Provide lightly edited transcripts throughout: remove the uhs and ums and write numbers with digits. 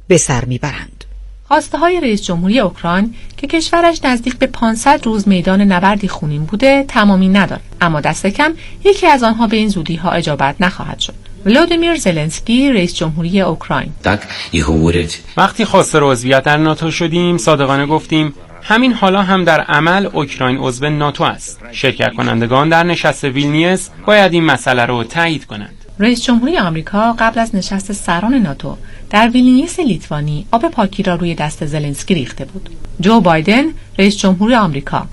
به سر میبرند. خواسته‌های رئیس جمهوری اوکراین که کشورش نزدیک به 500 روز میدان نبردی خونین بوده تمامی ندارد، اما دست کم یکی از آنها به این زودی‌ها اجابت نخواهد شد. ولادیمیر زلنسکی رئیس جمهوری اوکراین: وقتی خواستار عضویت در ناتو شدیم صادقانه گفتیم همین حالا هم در عمل اوکراین عضو ناتو است. شرکت کنندگان در نشست ویلنیوس باید این مسئله را تایید کنند. رئیس جمهوری آمریکا قبل از نشست سران ناتو در ویلنیوس لیتوانی آب پاکی را روی دست زلنسکی ریخته بود. جو بایدن رئیس جمهوری آمریکا: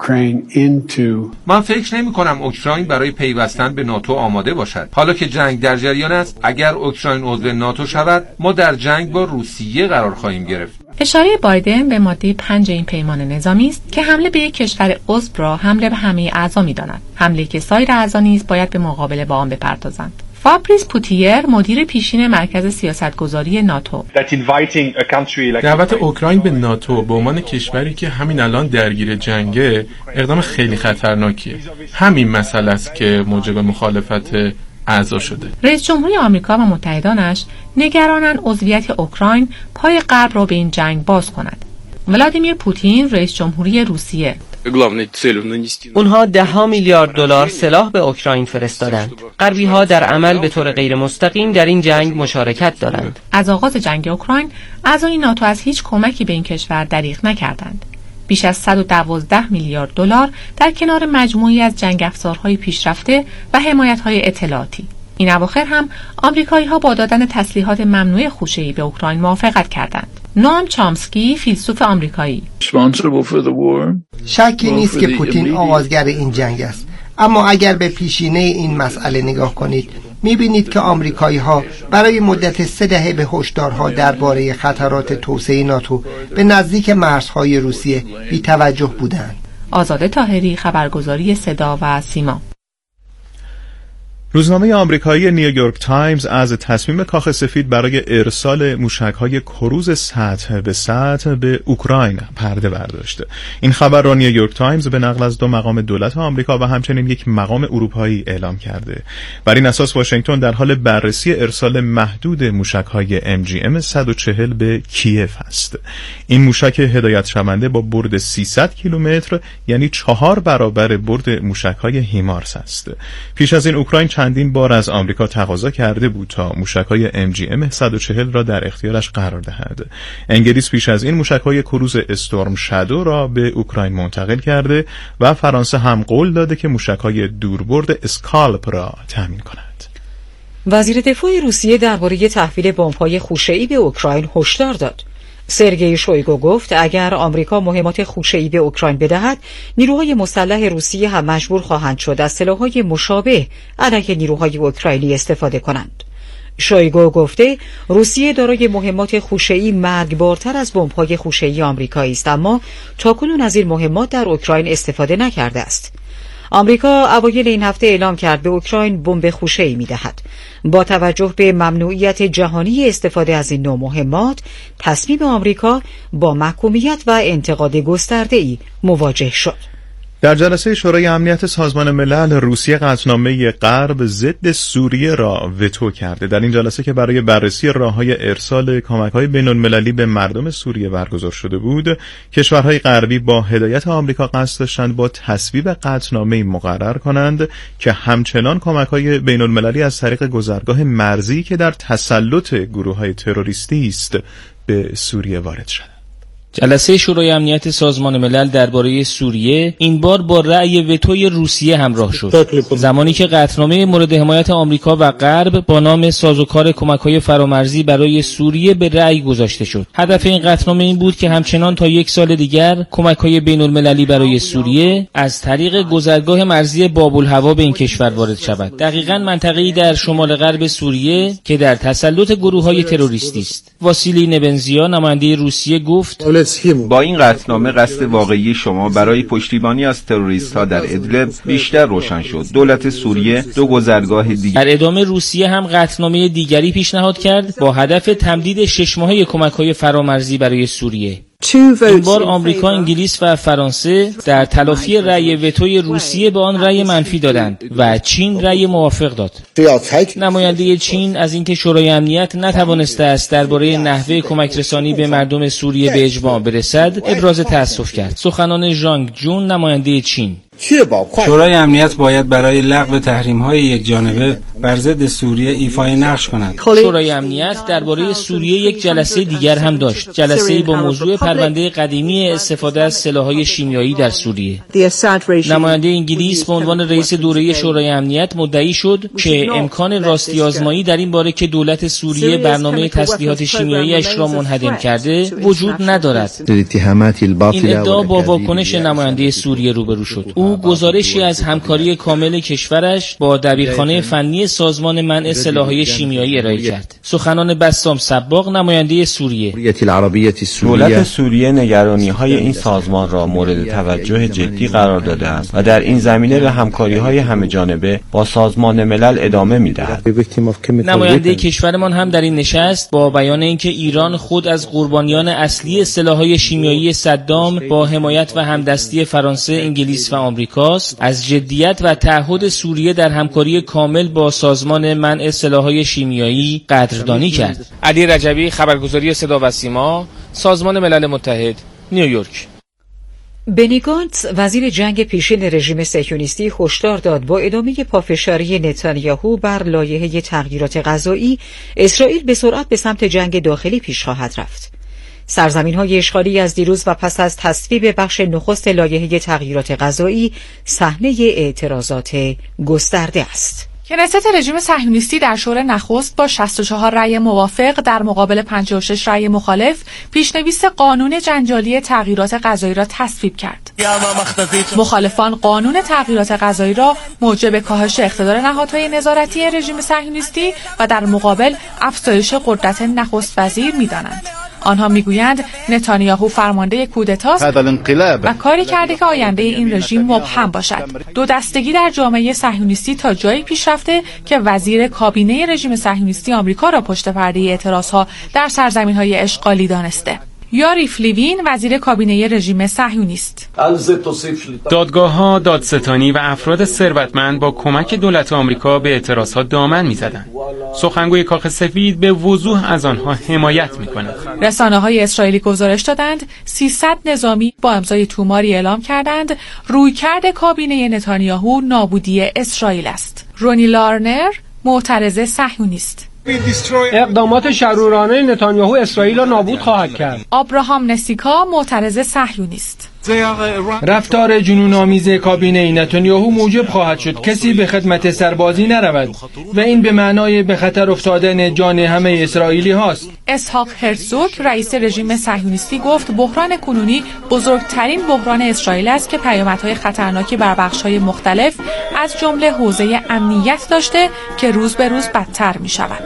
من فکر نمی کنم اوکراین برای پیوستن به ناتو آماده باشد. حالا که جنگ در جریان است، اگر اوکراین عضو ناتو شود، ما در جنگ با روسیه قرار خواهیم گرفت. اشاره بایدن به ماده 5 این پیمان نظامی است که حمله به یک کشور عضو را حمله به همه اعضا می‌داند. حمله که سایر اعضا نیز باید به مقابله با آن بپردازند. فابریس پوتیر مدیر پیشین مرکز سیاستگذاری ناتو: دعوت اوکراین به ناتو به عنوان کشوری که همین الان درگیر جنگه اقدام خیلی خطرناکیه. همین مسئله است که موجب مخالفت اعضا شده. رئیس جمهوری آمریکا و متحدانش نگرانند عضویت اوکراین پای غرب را به این جنگ باز کند. ولادیمیر پوتین رئیس جمهوری روسیه: اونها $10 میلیارد سلاح به اوکراین فرستادند. غربی‌ها در عمل به طور غیر مستقیم در این جنگ مشارکت دارند. از آغاز جنگ اوکراین اعضای ناتو از هیچ کمکی به این کشور دریغ نکردند. بیش از $112 میلیارد در کنار مجموعی از جنگ افزارهای پیشرفته و حمایت‌های اطلاعاتی. این اواخر هم آمریکایی‌ها با دادن تسلیحات ممنوعه خوشه‌ای به اوکراین موافقت کردند. نوام چامسکی فیلسوف آمریکایی: شکی نیست که پوتین آغازگر این جنگ است، اما اگر به پیشینه این مسئله نگاه کنید می‌بینید که آمریکایی‌ها برای مدت 3 دهه به هشدارها درباره خطرات توسعه ناتو به نزدیک مرزهای روسیه بی‌توجه بودند. آزاده طاهری، خبرگزاری صدا و سیما. روزنامه آمریکایی نیویورک تایمز از تصمیم کاخ سفید برای ارسال موشک‌های کروز سطح به سطح به اوکراین پرده برداشته. این خبر را نیویورک تایمز به نقل از 2 مقام دولت آمریکا و همچنین یک مقام اروپایی اعلام کرده. بر این اساس واشنگتن در حال بررسی ارسال محدود موشک‌های MGM 140 به کیف است. این موشک هدایت شونده با برد 300 کیلومتر یعنی 4 برابر برد موشک‌های هیمارس است. پیش از این اوکراین چندین بار از آمریکا تقاضا کرده بود تا موشک‌های MGM 140 را در اختیارش قرار دهد. انگلیس پیش از این موشک‌های کروز استورم شادو را به اوکراین منتقل کرده و فرانسه هم قول داده که موشک‌های دوربرد اسکالپ را تامین کند. وزیر دفاع روسیه درباره تحویل بمب‌های خوشه‌ای به اوکراین هشدار داد. سرگئی شویگو گفت اگر آمریکا مهمات خوشه‌ای به اوکراین بدهد، نیروهای مسلح روسیه هم مجبور خواهند شد از سلاح‌های مشابه علیه نیروهای اوکراینی استفاده کنند. شویگو گفته روسیه دارای مهمات خوشه‌ای مرگبارتر از بمب‌های خوشه‌ای آمریکایی است، اما تاکنون از این مهمات در اوکراین استفاده نکرده است. آمریکا اوایل این هفته اعلام کرد به اوکراین بمب خوشه‌ای می‌دهد. با توجه به ممنوعیت جهانی استفاده از این نوع مهمات، تصمیم آمریکا با محکومیت و انتقاد گسترده‌ای مواجه شد. در جلسه شورای امنیت سازمان ملل روسیه قطعنامه غرب ضد سوریه را وتو کرده. در این جلسه که برای بررسی راه‌های ارسال کمک‌های بین‌المللی به مردم سوریه برگزار شده بود، کشورهای غربی با هدایت آمریکا قصد داشتند با تصویب قطعنامه‌ای مقرر کنند که همچنان کمک‌های بین‌المللی از طریق گذرگاه مرزی که در تسلط گروه‌های تروریستی است به سوریه وارد شد. جلسه شورای امنیت سازمان ملل درباره سوریه این بار با رأی وتوی روسیه همراه شد، زمانی که قطعنامه مورد حمایت آمریکا و غرب با نام سازوکار کمک‌های فرامرزی برای سوریه به رأی گذاشته شد. هدف این قطعنامه این بود که همچنان تا 1 سال دیگر کمک‌های بین‌المللی برای سوریه از طریق گذرگاه مرزی باب‌الهوا به این کشور وارد شود. دقیقاً منطقه‌ای در شمال غرب سوریه که در تسلط گروه‌های تروریستی است. واسیلی نبنزیا نماینده روسیه گفت با این قطعنامه قصد واقعی شما برای پشتیبانی از تروریست‌ها در ادلب بیشتر روشن شد. دولت سوریه 2 گذرگاه دیگر. در ادامه روسیه هم قطعنامه دیگری پیشنهاد کرد با هدف تمدید 6 ماهه کمک‌های فرامرزی برای سوریه. این بار آمریکا، انگلیس و فرانسه در تلافی رأی وتوی روسیه به آن رأی منفی دادند و چین رأی موافق داد. نماینده چین از اینکه شورای امنیت نتوانسته است درباره نحوه کمک رسانی به مردم سوریه به اجماع برسد ابراز تأسف کرد. سخنان ژانگ جون، نماینده چین: شورای امنیت باید برای لغو تحریم‌های یکجانبه بر ضد سوریه ایفای نقش کند. شورای امنیت درباره سوریه یک جلسه دیگر هم داشت، جلسه‌ای با موضوع پرونده قدیمی استفاده از سلاح‌های شیمیایی در سوریه. نماینده انگلیس به عنوان رئیس دوره شورای امنیت مدعی شد که امکان راستی آزمایی در این باره که دولت سوریه برنامه تسلیحات شیمیایی‌اش را منهدم کرده وجود ندارد. این ادعا با واکنش نماینده سوریه روبرو شد. او گزارشی از همکاری کامل کشورش با دبیرخانه فنی سازمان منع سلاح‌های شیمیایی ارائه کرد. سخنان بسام صباغ، نماینده سوریه: دولت سوریه نگرانی‌های این سازمان را مورد توجه جدی قرار داده است و در این زمینه به همکاری‌های همه‌جانبه با سازمان ملل ادامه می‌دهد. نماینده کشورمان هم در این نشست با بیان اینکه ایران خود از قربانیان اصلی سلاح‌های شیمیایی صدام با حمایت و همدستی فرانسه، انگلیس و آمریکاست، از جدیت و تعهد سوریه در همکاری کامل با سازمان منع سلاح‌های شیمیایی قدردانی کرد. علی رجبی، خبرگزاری صدا و سیما، سازمان ملل متحد، نیویورک. بنی گانتز، وزیر جنگ پیشین رژیم صهیونیستی، هشدار داد با ادامه پافشاری نتانیاهو بر لایحه تغییرات غذایی، اسرائیل به سرعت به سمت جنگ داخلی پیش خواهد رفت. سرزمین‌های اشغالی از دیروز و پس از تصویب بخش نخست لایحه تغییرات غذایی صحنه اعتراضات گسترده است. کنست رژیم صهیونیستی در شورای نخست با 64 رأی موافق در مقابل 56 رأی مخالف پیشنویس قانون جنجالی تغییرات غذایی را تصویب کرد. مخالفان قانون تغییرات غذایی را موجب کاهش اقتدار نهادهای نظارتی رژیم صهیونیستی و در مقابل افزایش قدرت نخست وزیر می‌دانند. آنها میگویند نتانیاهو فرمانده کودتاست و کاری کرده که آینده این رژیم مبهم باشد. دو دستگی در جامعه صهیونیستی تا جایی پیش رفته که وزیر کابینه رژیم صهیونیستی آمریکا را پشت پرده اعتراضها در سرزمین‌های اشغالی دانسته. یاریف لیوین، وزیر کابینه رژیم صهیونیست: دادگاه‌ها، دادستانی و افراد ثروتمند با کمک دولت آمریکا به اعتراضها دامن می‌زدند. سخنگوی کاخ سفید به وضوح از آنها حمایت می‌کند. رسانه‌های اسرائیلی گزارش دادند 300 نظامی با امضای توماری اعلام کردند رویکرد کابینه نتانیاهو نابودی اسرائیل است. رونی لارنر، معترض صهیونیست: اقدامات شرورانه نتانیاهو اسرائیل را نابود خواهد کرد. آبراهام نسیکا، معترض صهیونیست: رفتار جنون‌آمیز کابینه نتانیاهو موجب خواهد شد کسی به خدمت سربازی نرود و این به معنای به خطر افتادن جان همه اسرائیلی هاست. اسحاق هرزوگ، رئیس رژیم صهیونیستی، گفت بحران کنونی بزرگترین بحران اسرائیل است که پیامدهای خطرناکی بر بخش‌های مختلف از جمله حوزه امنیت داشته که روز به روز بدتر می‌شود.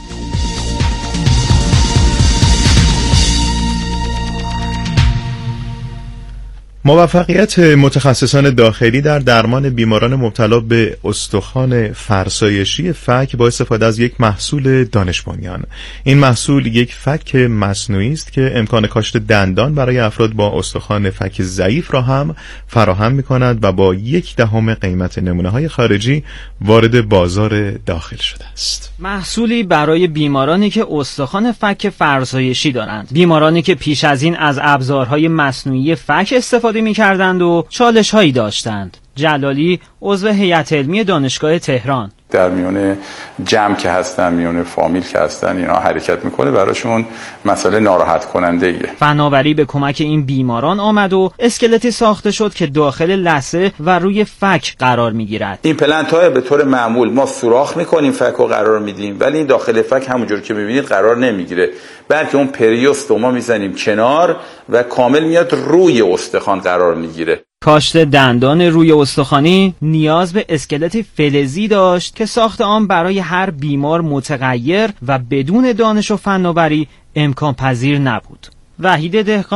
موفقیت متخصصان داخلی در درمان بیماران مبتلا به استخوان فرسایشی فک با استفاده از یک محصول دانش بنیان. این محصول یک فک مصنوعی است که امکان کاشت دندان برای افراد با استخوان فک ضعیف را هم فراهم می‌کند و با 1/10 قیمت نمونه‌های خارجی وارد بازار داخل شده است. محصولی برای بیمارانی که استخوان فک فرسایشی دارند، بیمارانی که پیش از این از ابزارهای مصنوعی فک استفاده می‌کردند و چالش‌هایی داشتند. جلالی، عضو هیئت علمی دانشگاه تهران: در میون جمع که هستن، میون فامیل که هستن، اینا حرکت میکنه، براشون مسئله ناراحت کننده ایه. فناوری به کمک این بیماران آمد و اسکلتی ساخته شد که داخل لثه و روی فک قرار میگیرد. این پلنت های به طور معمول ما سوراخ میکنیم، فک رو قرار میدیم، ولی این داخل فک همونجور که میبینید قرار نمیگیره، بلکه اون پریوست رو ما میزنیم کنار و کامل میاد روی استخوان قرار میگیره. کاشت دندان روی استخوانی نیاز به اسکلت فلزی داشت که ساخت آن برای هر بیمار متغیر و بدون دانش و فناوری امکان پذیر نبود. وحید دهقان،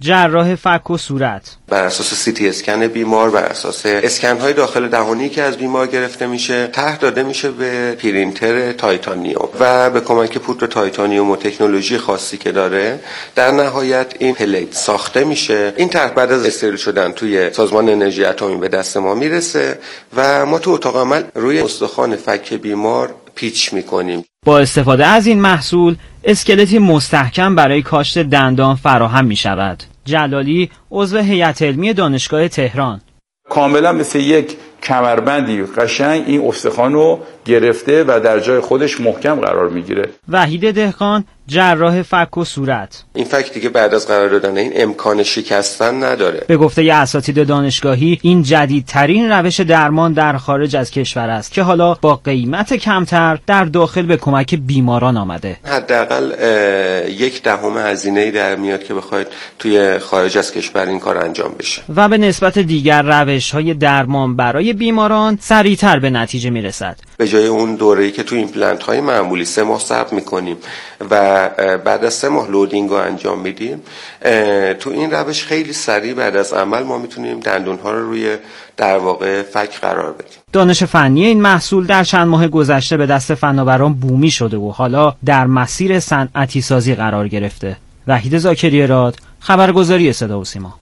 جراح فک و صورت. بر اساس سی اسکن بیمار، بر اساس اسکن های داخل دهانی که از بیمار گرفته میشه، طرح داده میشه به پرینتر تایتانیوم و به کمک پودر تایتانیوم و تکنولوژی خاصی که داره در نهایت این پلیت ساخته میشه. این طرح بعد از استریل شدن توی سازمان انرژی اتمی به دست ما میرسه و ما تو اتاق عمل روی استخوان فک بیمار پیچ میکنیم. با استفاده از این محصول اسکلتی مستحکم برای کاشت دندان فراهم می شود. جلالی عضو هیئت علمی دانشگاه تهران: کاملا مثل یک کمربندی قشنگ این استخوان رو گرفته و در جای خودش محکم قرار میگیره. وحید دهقان جراح فک و صورت: این فک دیگه بعد از قرار دادن این امکان شکستن نداره. به گفته اساتید دانشگاهی این جدیدترین روش درمان در خارج از کشور است که حالا با قیمت کمتر در داخل به کمک بیماران آمده. حداقل 1/10 هزینه‌ای در میاد که بخواید توی خارج از کشور این کار انجام بشه و به نسبت دیگر روش‌های درمان برای بیماران سریعتر به نتیجه میرسد. به جای اون دوره‌ای که تو ایمپلنت‌های معمولی 3 ماه صبر می‌کنیم و بعد از 3 ماه لودینگ رو انجام میدیم، تو این روش خیلی سریع بعد از عمل ما میتونیم دندون‌ها رو روی در واقع فک قرار بدیم. دانش فنی این محصول در چند ماه گذشته به دست فناوران بومی شده و حالا در مسیر صنعتی سازی قرار گرفته. وحید زاکری راد، خبرگزاری صدا و سیما.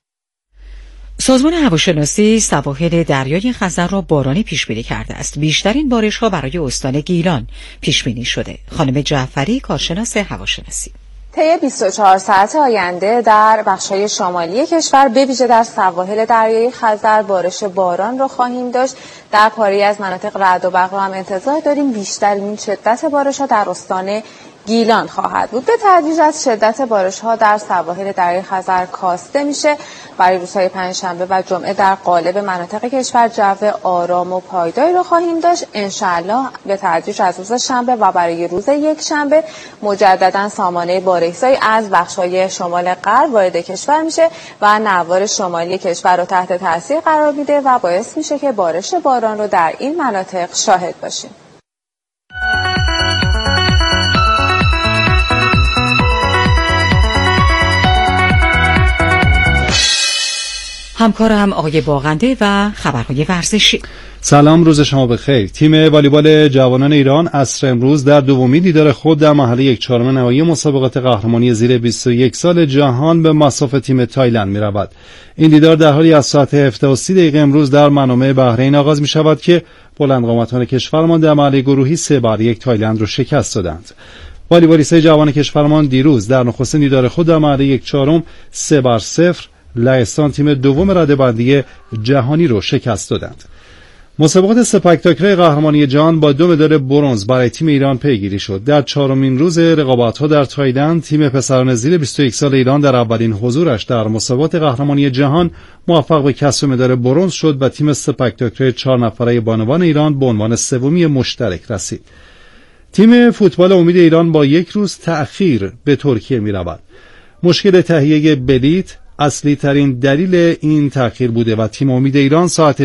سازمان هواشناسی سواحل دریای خزر را بارانی پیش بینی کرده است. بیشترین بارش‌ها برای استان گیلان پیش بینی شده. خانم جعفری، کارشناس هواشناسی: طی 24 ساعت آینده در بخش‌های شمالی کشور به ویژه در سواحل دریای خزر بارش باران را خواهیم داشت. در پاری از مناطق رعد و برق هم انتظار داریم. بیشترین شدت بارش‌ها در استان گیلان خواهد بود. به تدریج از شدت بارش‌ها در سواحل دریای خزر کاسته میشه. برای روزهای پنجشنبه و جمعه در قالب مناطق کشور جو آرام و پایداری رو خواهیم داشت. انشاءالله به تدریج از روز شنبه و برای روز یکشنبه مجددا سامانه بارش‌زایی از بخش‌های شمال غرب وارد کشور میشه و نوار شمالی کشور رو تحت تاثیر قرار میده و باعث میشه که بارش باران رو در این مناطق شاهد باشیم. همکارم آقای باغنده و خبرهای ورزشی. سلام، روز شما بخیر. تیم والیبال جوانان ایران عصر امروز در دومین دیدار خود در مرحله 1/4 نهایی مسابقات قهرمانی زیر 21 سال جهان به مصاف تیم تایلند می‌رود. این دیدار در حالی از ساعت 17:30 امروز در منامه بحرین آغاز می‌شود که بلندقامتان کشورمان در مرحله گروهی 3-1 تایلند را شکست دادند. والیبالیست‌های جوان کشورمان دیروز در نخستین دیدار خود در مرحله 1/4 3-0 لهستان تیم دوم رده‌بندی جهانی رو شکست دادند. مسابقات سپک تاکره قهرمانی جهان با 2 مدال برنز برای تیم ایران پیگیری شد. در 4مین روز رقابت‌ها در تایلند تیم پسران زیر 21 سال ایران در اولین حضورش در مسابقات قهرمانی جهان موفق به کسب مدال برنز شد و تیم سپک تاکره 4 نفره بانوان ایران به عنوان سومی مشترک رسید. تیم فوتبال امید ایران با 1 روز تأخیر به ترکیه می‌رود. مشکل تهیه بلیط اصلی ترین دلیل این تأخیر بوده و تیم امید ایران ساعت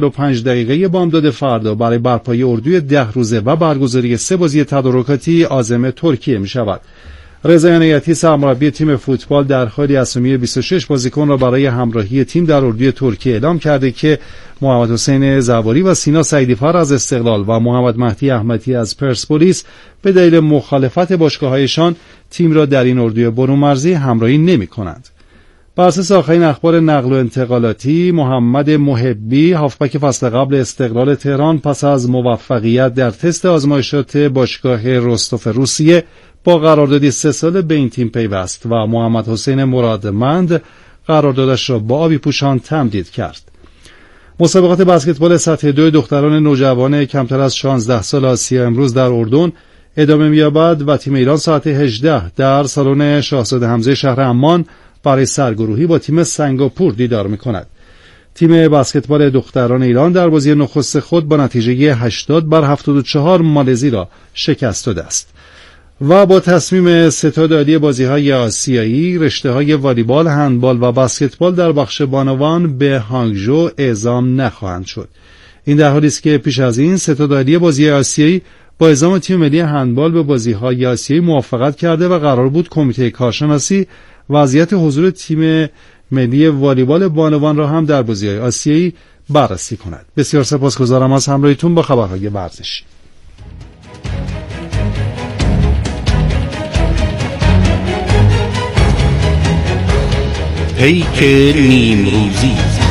6:45 بامداد فردا برای برپایی اردوی 10 روزه و برگزاری 3 بازی تدارکاتی عازم ترکیه می شود. رضا عنایتی سرمربی تیم فوتبال در حالی اسامی 26 بازیکن را برای همراهی تیم در اردوی ترکیه اعلام کرده که محمد حسین زواری و سینا سعیدی‌فر از استقلال و محمد مهدی احمدی از پرسپولیس به دلیل مخالفت باشگاه‌هایشان تیم را در این اردوی برون مرزی همراهی نمی‌کنند. بر اساس آخرین اخبار نقل و انتقالاتی، محمد محبی هافبک فصل قبل استقلال تهران پس از موفقیت در تست آزمایشات باشگاه رستوف روسیه با قراردادی 3 ساله به این تیم پیوست و محمد حسین مرادمند قراردادش را با آبی پوشان تمدید کرد. مسابقات بسکتبال سطح 2 دختران نوجوان کمتر از 16 سال آسیا امروز در اردن ادامه می‌یابد و تیم ایران ساعت 18 در سالن شاهزاده حمزه شهر عمان برای سرگروهی با تیم سنگاپور دیدار می‌کند. تیم بسکتبال دختران ایران در بازی نخست خود با نتیجه 80-74 مالزی را شکست داده است. و با تصمیم ستاد عالی بازی‌های آسیایی، رشته‌های والیبال، هندبال و بسکتبال در بخش بانوان به هانگژو اعزام نخواهند شد. این در حالی است که پیش از این ستاد عالی بازی آسیایی با اعزام تیم ملی هندبال به بازی‌های آسیایی موافقت کرده و قرار بود کمیته کارشناسی وضعیت حضور تیم ملی والیبال بانوان را هم در بازی‌های آسیایی بررسی کند. بسیار سپاسگزارم از همراهیتون با خبرهای ورزشی. پیک نیمروزی.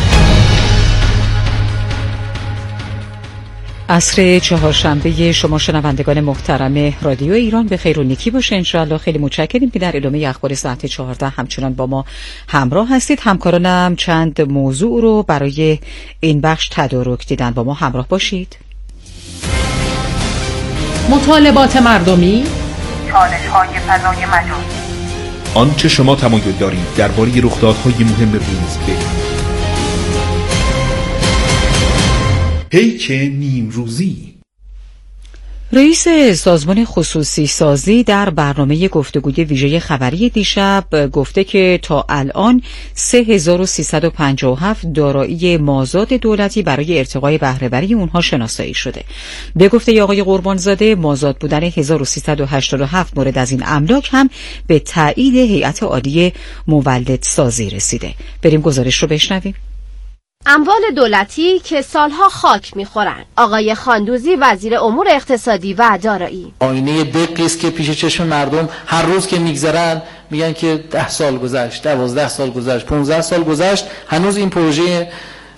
عصر چهارشنبه شما شنوندگان محترم رادیو ایران به خیر و نیکی باشه انشاءالله. خیلی متشکریم که در ادامه اخبار ساعت 14 همچنان با ما همراه هستید. همکارانم چند موضوع رو برای این بخش تدارک دیدن، با ما همراه باشید. مطالبات مردمی، چالش‌های فضای مجازی، آنچه شما تمایل دارید درباره رخدادهای مهم روز بگویید. پیک نیمروزی. رئیس سازمان خصوصی سازی در برنامه گفتگوی ویژه خبری دیشب گفته که تا الان 3357 دارایی مازاد دولتی برای ارتقای بهره‌وری اونها شناسایی شده. به گفته آقای قربانزاده مازاد بودن 1387 مورد از این املاک هم به تایید هیئت عالی مولدسازی رسیده. بریم گزارش رو بشنویم. اموال دولتی که سالها خاک میخورن. آقای خاندوزی وزیر امور اقتصادی و دارایی. آینه دقیقی است که پیش چشم مردم هر روز که میگذرن میگن که 10 سال گذشت، 12 سال گذشت، 15 سال گذشت، هنوز این پروژه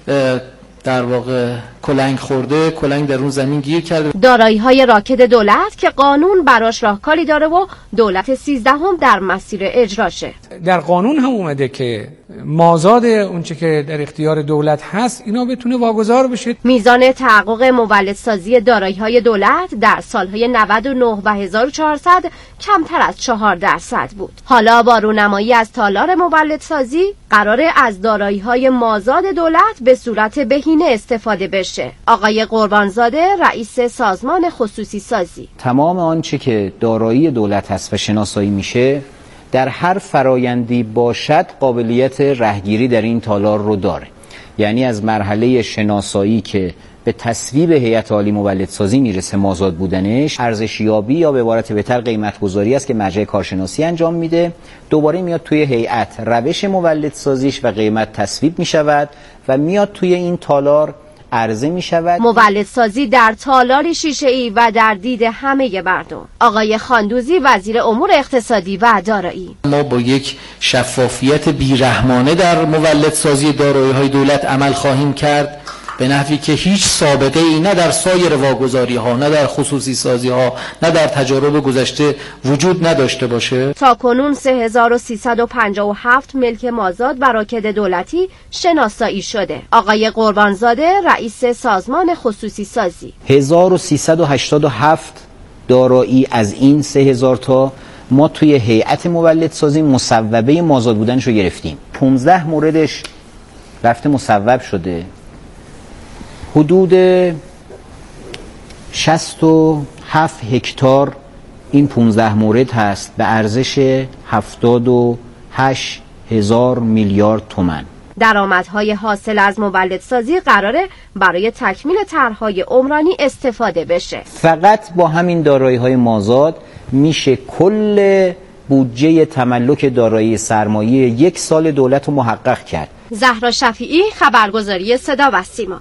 در واقع کلنگ خورده، کلنگ در اون زمین گیر کرده. دارایی‌های راکد دولت که قانون براش راهکاری داره و دولت 13 در مسیر اجراشه. در قانون هم اومده که مازاد اونچه که در اختیار دولت هست اینا بتونه واگذار بشه. میزان تحقق مولدسازی دارایی‌های دولت در سالهای 99 و 1400 کمتر از 4% بود. حالا با رونمایی از تالار مولدسازی قراره از دارایی‌های مازاد دولت به صورت بهینه استفاده بشه. آقای قربانزاده رئیس سازمان خصوصی سازی. تمام آنچه که دارایی دولت هست و شناسایی میشه در هر فرایندی باشد قابلیت رهگیری در این تالار رو داره. یعنی از مرحله شناسایی که به تصویب هیئت عالی مولدسازی میرسه مازاد بودنش، ارزشیابی یا به عبارت بهتر قیمت گذاری است که مرجع کارشناسی انجام میده، دوباره میاد توی هیئت روش مولدسازیش و قیمت تصویب میشود و میاد توی این تالار عرضه می شود. مولدسازی در تالار شیشه‌ای و در دید همه مردم. آقای خاندوزی وزیر امور اقتصادی و دارایی. ما با یک شفافیت بیرحمانه در مولدسازی دارایی‌های دولت عمل خواهیم کرد به نحوی که هیچ سابقه ای نه در سایر واگذاری ها، نه در خصوصی سازی ها، نه در تجارب گذشته وجود نداشته باشه. تا کنون 3357 ملک مازاد و راکد دولتی شناسایی شده. آقای قربانزاده رئیس سازمان خصوصی سازی. 1387 دارایی از این 3000 تا ما توی هیئت مولدسازی مصوبه مازاد بودنش رو گرفتیم. 15 موردش رفته مصوب شده. حدود 67 هکتار این 15 مورد هست به ارزش 78,000 میلیارد تومان. درآمدهای حاصل از مولدسازی قراره برای تکمیل طرح‌های عمرانی استفاده بشه. فقط با همین دارایی‌های مازاد میشه کل بودجه تملک دارایی سرمایه یک سال دولت رو محقق کرد. زهرا شفیعی، خبرگزاری صدا و سیما.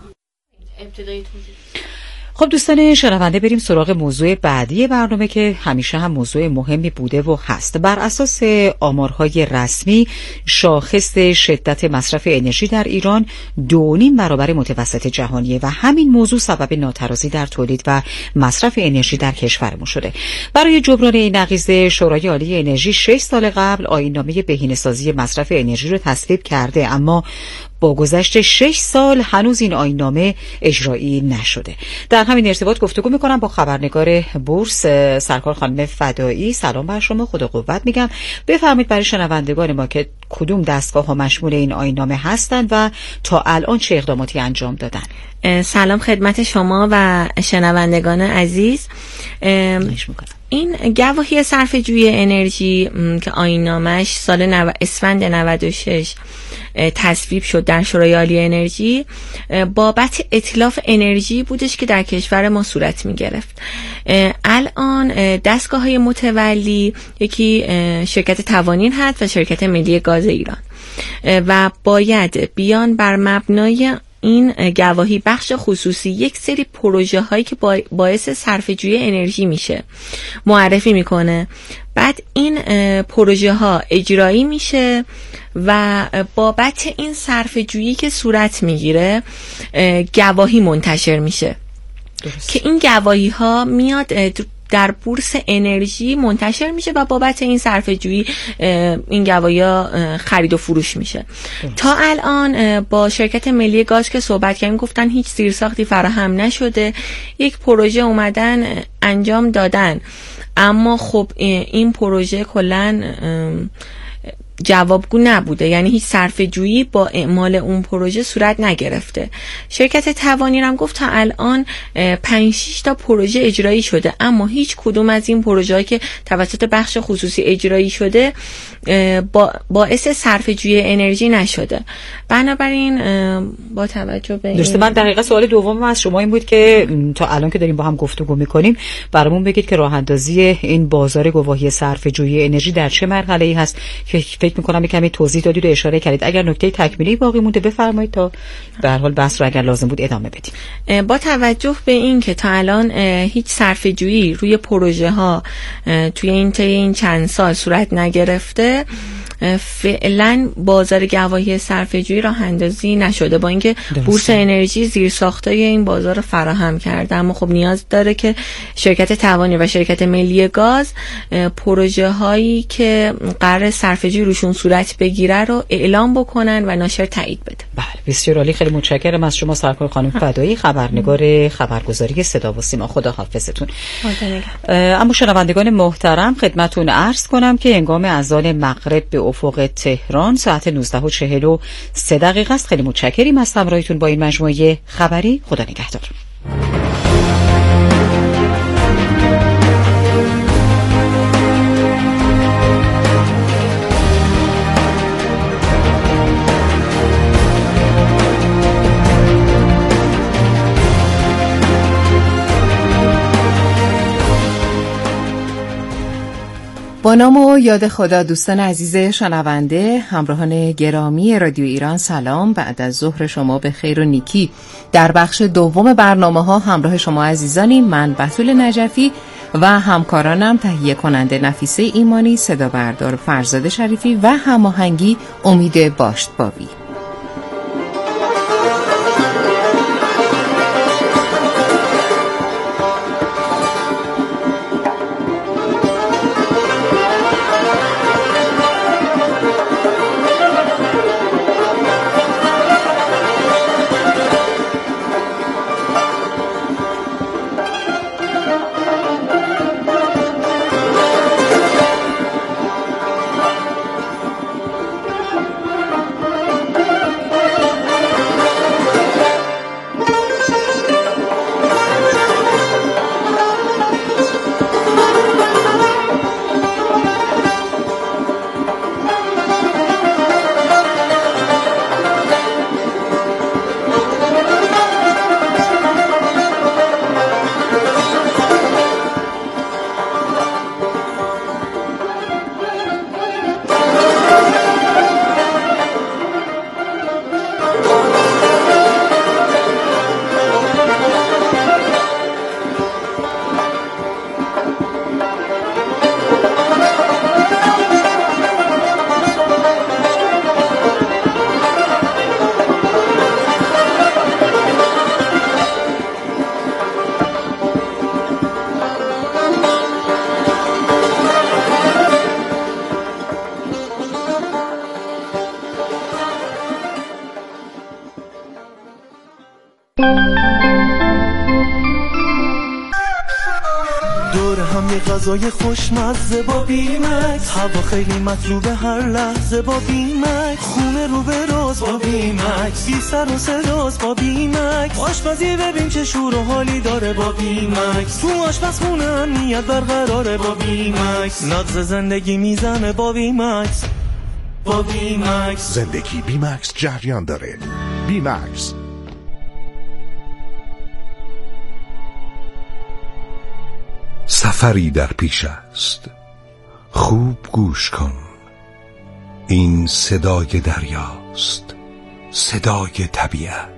خب دوستان شنونده، بریم سراغ موضوع بعدی برنامه که همیشه هم موضوع مهمی بوده و هست. بر اساس آمارهای رسمی شاخص شدت مصرف انرژی در ایران 2.5 برابر متوسط جهانیه و همین موضوع سبب ناترازی در تولید و مصرف انرژی در کشورمون شده. برای جبران این نقیضه شورای عالی انرژی 6 سال قبل آیین‌نامه بهینه‌سازی مصرف انرژی رو تصویب کرده، اما با گذشت 6 سال هنوز این آیین‌نامه اجرایی نشده. در همین ارتباط گفتگو میکنم با خبرنگار بورس سرکار خانم فدایی. سلام بر شما، خدا قوت میگم. بفرمایید برای شنوندگان ما که کدوم دستگاه‌ها مشمول این آیین‌نامه هستند و تا الان چه اقداماتی انجام دادن؟ سلام خدمت شما و شنوندگان عزیز. این گواهی صرفه‌جویی انرژی که آیین‌نامه‌اش سال اسفند 96 تصویب شد در شورای عالی انرژی، بابت اتلاف انرژی بودش که در کشور ما صورت می گرفت. الان دستگاه‌های متولی یکی شرکت توانین هست و شرکت ملی گاز ایران و باید بیان بر مبنای این گواهی بخش خصوصی یک سری پروژه هایی که باعث صرفه‌جویی انرژی میشه معرفی میکنه. بعد این پروژه ها اجرایی میشه و بابت این صرفه‌جویی که صورت میگیره گواهی منتشر میشه که این گواهی ها میاد در بورس انرژی منتشر میشه و بابت این صرفه‌جویی این گواهی‌ها خرید و فروش میشه. تا الان با شرکت ملی گاز که صحبت کردیم گفتن هیچ زیرساختی فراهم نشده، یک پروژه اومدن انجام دادن، اما خب این پروژه کلاً جوابگو نبوده، یعنی هیچ صرفه‌جویی با اعمال اون پروژه صورت نگرفته. شرکت توانین هم گفت تا الان 5-6 تا پروژه اجرایی شده، اما هیچ کدوم از این پروژه‌ها که توسط بخش خصوصی اجرایی شده باعث صرفه‌جویی انرژی نشده. بنابراین با توجه به درسته، من دقیقاً سوال دومم از شما این بود که تا الان که داریم با هم گفتگو می‌کنیم برامون بگید که راه اندازی این بازار گواهی صرفه‌جویی انرژی در چه مرحله‌ای هست که فکر می‌کنم کمی توضیح دادید و اشاره کردید. اگر نکته تکمیلی باقی مونده بفرمایید تا به هر حال بحث رو اگر لازم بود ادامه بدیم. با توجه به این که تا الان هیچ صرفه‌جویی روی پروژه‌ها توی این چند سال صورت نگرفته، فعلا بازار گواهی صرفه‌جویی راه اندازی نشده، با اینکه بورس انرژی زیرساختای این بازار رو فراهم کرده، اما خب نیاز داره که شرکت توانین و شرکت ملی گاز پروژه هایی که قرار صرفه‌جویی روشون صورت بگیره رو اعلام بکنن و ناشر تایید بده. بله بسیار عالی، خیلی متشکرم از شما سرکار خانم فدایی، خبرنگار خبرگزاری صدا و سیما. خدا حافظتون. اما شنوندگان محترم خدمتتون عرض کنم که هنگام اذان مغرب به افق تهران ساعت 19:43 است. خیلی متشکریم از همراهیتون با این مجموعه خبری. خدا نگهدار. با نام و یاد خدا دوستان عزیز شنونده، همراهان گرامی رادیو ایران، سلام. بعد از ظهر شما به خیر و نیکی. در بخش دوم برنامه‌ها همراه شما عزیزانیم. من بتول نجفی و همکارانم تهیه کننده نفیسه ایمانی، صدا بردار فرزاد شریفی و هماهنگی امید باشتباوی. یه غذای خوشمزه با بیمکس، هوا خیلی مطلوبه هر لحظه با بیمکس، خونه رو به راز با بیمکس، بی سر و صداست با بیمکس، آشپزی ببین چه شور و حالی داره با بیمکس، تو آشپزخونه امنیت برقراره با بیمکس، نغز زندگی میزنه با بیمکس. با بیمکس زندگی بیمکس جریان داره. بیمکس. سفری در پیش است، خوب گوش کن. این صدای دریاست، صدای طبیعت.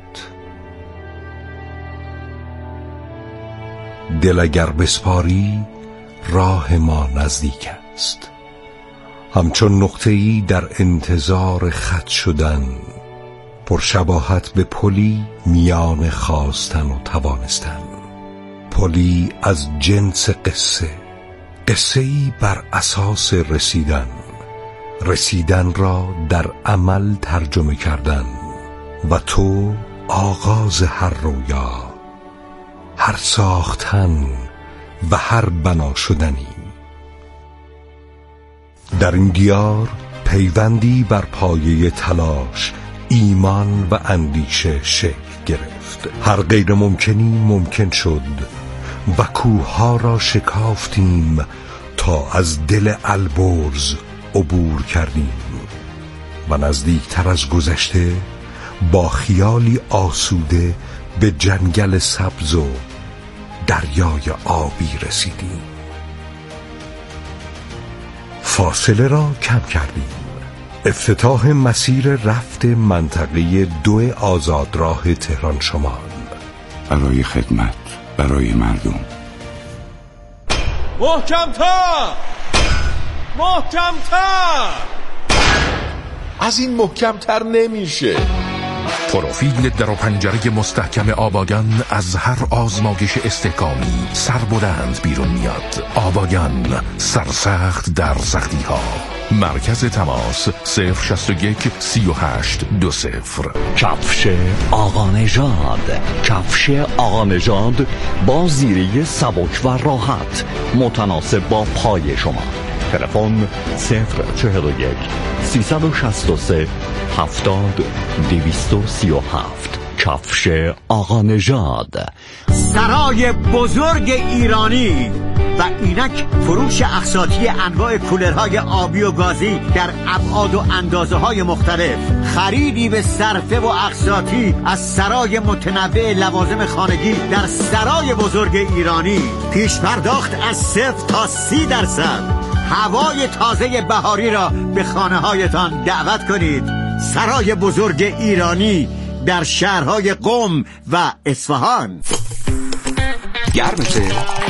دل اگر بسپاری راه ما نزدیک است، همچون نقطه‌ای در انتظار خط شدن، پرشباهت به پلی میان خواستن و توانستن. پلی از جنس قصه، قصه‌ای بر اساس رسیدن، رسیدن را در عمل ترجمه کردن، و تو آغاز هر رویا، هر ساختن و هر بنا شدنی. در این دیار پیوندی بر پایه تلاش، ایمان و اندیشه شکل گرفت. هر غیر ممکنی ممکن شد و کوه‌ها را شکافتیم تا از دل البرز عبور کردیم و نزدیکتر از گذشته با خیالی آسوده به جنگل سبز و دریای آبی رسیدیم. فاصله را کم کردیم. افتتاح مسیر رفت منطقه 2 آزادراه تهران شمال. برای خدمت، برای مردم. محکم‌تر، محکم‌تر. از این محکم‌تر نمیشه. پروفیل در و پنجره مستحکم آباگان از هر آزمایش استحکامی سربلند بیرون میاد. آباگان، سرسخت در سختی ها. مرکز تماس 061 38 20. کفش آقا نژاد. کفش آقا نژاد با زیره سبک و راحت متناسب با پای شما. تلفن 041 363 70 237. کفش آقا نژاد. سرای بزرگ ایرانی و اینک فروش اقساطی انواع کولرهای آبی و گازی در ابعاد و اندازه های مختلف، خریدی به صرفه و اقساطی از سرای متنوع لوازم خانگی در سرای بزرگ ایرانی. پیش پرداخت از 0 تا 30%. هوای تازه بهاری را به خانه هایتان دعوت کنید. سرای بزرگ ایرانی در شهرهای قم و اصفهان. گرمته؟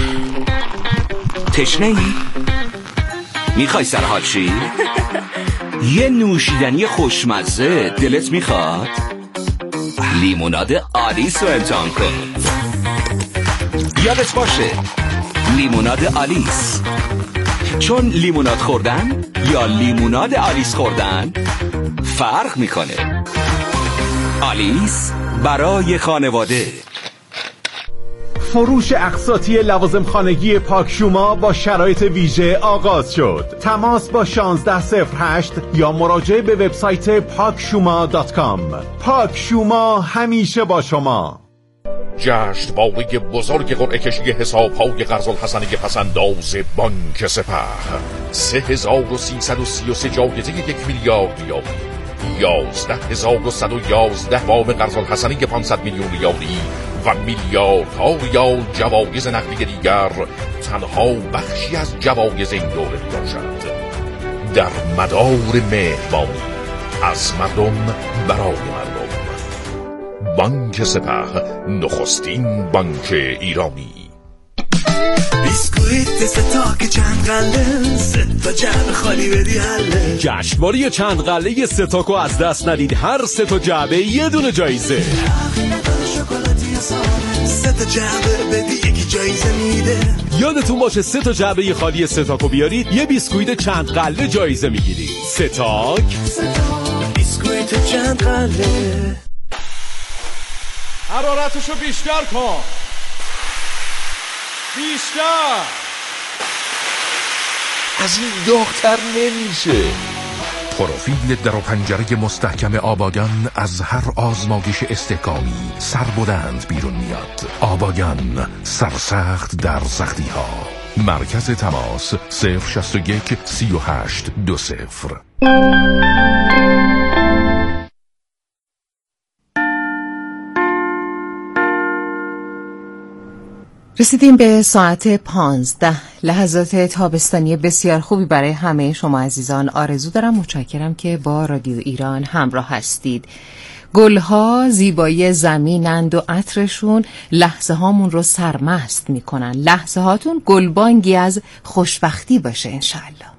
تشنه ای؟ میخوای سرحال شی؟ یه نوشیدنی خوشمزه دلت میخواد؟ لیموناد آلیس رو امتحان کن. یادت باشه لیموناد آلیس، چون لیموناد خوردن یا لیموناد آلیس خوردن فرق میکنه. آلیس برای خانواده. فروش اقساطی لوازم خانگی پاکشوما با شرایط ویژه آغاز شد. تماس با 1608 یا مراجعه به وبسایت pakshuma.com. پاکشوما همیشه با شما. جشنواره بزرگ قرعه کشی حساب‌های قرض الحسنه پس‌انداز بانک سپه. 3333 جایزه 1 میلیارد ریال، 11111 وام قرض الحسنه 500 میلیون ریالی و میلیاردها ریال جوایز نقدی دیگر تنها بخشی از جوایز این دوره میباشد. در مدار مهربانی از مردم برای مردم. بانک سپه، نخستین بانک ایرانی. بیسکویت ستا که چند قله، ستا جعبه خالی بدی حله. جشنواره چند قله ستاکو از دست ندید. هر 3 جعبه یه دونه جایزه. ستا جعبه بدی یکی جایزه میده. یادتون باشه 3 جعبه خالی ستاکو بیارید، یه بیسکویت چند قله جایزه میگیرید. ستاک، بیسکویت چند قله. حرارتشو بیشتر کن. بیشتر. از این داغ‌تر نمیشه. پروفیل در و پنجره مستحکم آباگان از هر آزمایش استحکامی سربلند بیرون میاد. آباگان، سرسخت در سختی ها. مرکز تماس 061 38 20. رسیدیم به ساعت 15. لحظات تابستانی بسیار خوبی برای همه شما عزیزان آرزو دارم. متشکرم که با رادیو ایران همراه هستید. گلها زیبایی زمینند و عطرشون لحظه هامون رو سرمست میکنن. لحظه هاتون گلبانگی از خوشبختی باشه انشالله.